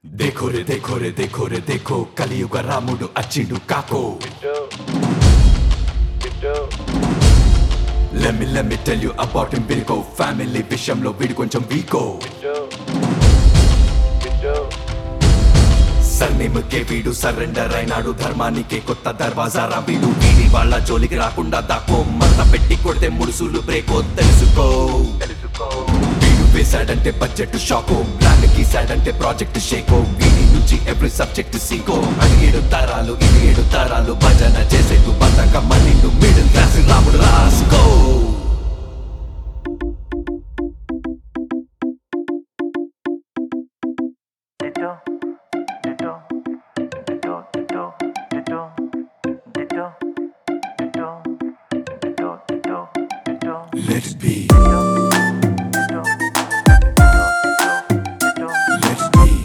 देखो रे देखो रे देखो रे देखो కలియుగ రాముడు అచ్చిండు కాకో let me tell you about him Virgo family విషయంలో వీడు కొంచెం వీకో సర్నేముకే వీడు సరెండర్ అయినాడు ధర్మానికే కొత్త దర్వాజారా వీడు వీడి వాళ్ళ జోలికి రాకుండా దాకో మత పెట్టి కొడితే ముడుసులు బ్రేకో తెలుసుకో వీడు వేసాడంటే బడ్జెట్ షాకో ప్లాన్ గీసాడంటే ప్రాజెక్ట్ షేకో వీడి నుంచి ఎవ్రీ సబ్జెక్ట్ సీకో అది 7 తరాలు భజన చేసేకు బతకమ్మ నిండు మిడిల్ క్లాస్ రాముడు రాసుకో Let it be. Let it be.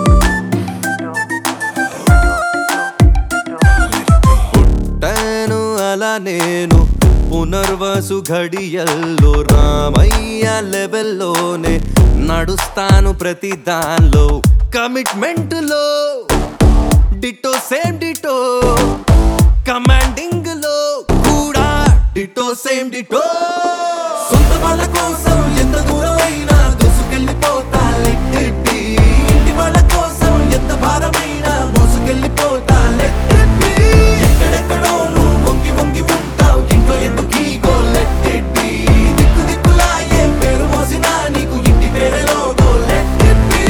పుట్టాను అలా నేను పునర్వసు ఘడియల్లో రామయ్య లెవెల్లోనే నడుస్తాను ప్రతి దానిలో కమిట్మెంట్ లో డిటో సేమ్ డిటో కమాండింగ్ లో కూడా డిటో సేమ్ డిటో సొంత వాళ్ళ కోసం ఎంత దూరమైనా దూసుకెళ్ళిపోతా లెట్ ఇట్ బి ఇంటి వాళ్ళ కోసం ఎంత భారమైనా మోసుకెళ్ళిపోతా లెట్ ఇట్ బి ఎక్కడెక్కడో నువ్వు వంగి వంగి ఉంటావు ఇంట్లో ఎందుకు ఈగో లెట్ ఇట్ బి దిక్కు దిక్కులా ఏం పేరు మోసినా నీకు ఇంటి పేరే లోగో లెట్ ఇట్ బి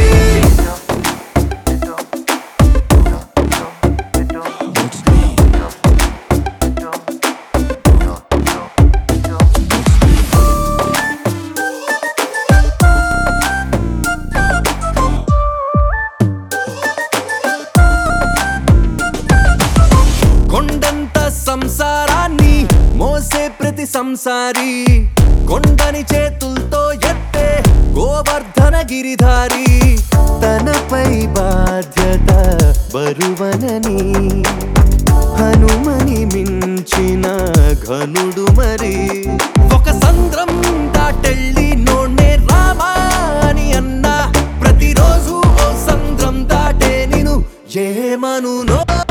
కొండంత సంసారాన్ని మోసే ప్రతి సంసారి కొండని చేతులతో ఎత్తే గోవర్ధన గిరిధారి తనపై బాధ్యత బరువనని హనుమని మించిన ఘనుడు మరి ఒక సంద్రం దాటెళ్ళి నోడ్నే రామా అని అన్నా ప్రతిరోజు ఓ సంద్రం దాటే నిను ఏమనునో